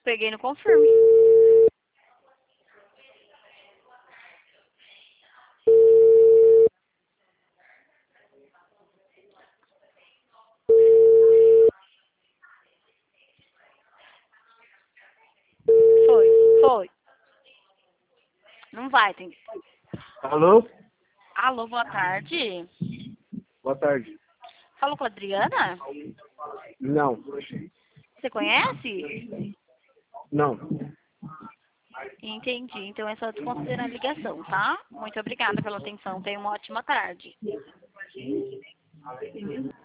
peguei no confirme. Foi. Não vai, tem. Alô? Alô, boa tarde. Boa tarde. Falou com a Adriana? Não. Você conhece? Não. Entendi. Então é só desconsiderar a ligação, tá? Muito obrigada pela atenção. Tenha uma ótima tarde.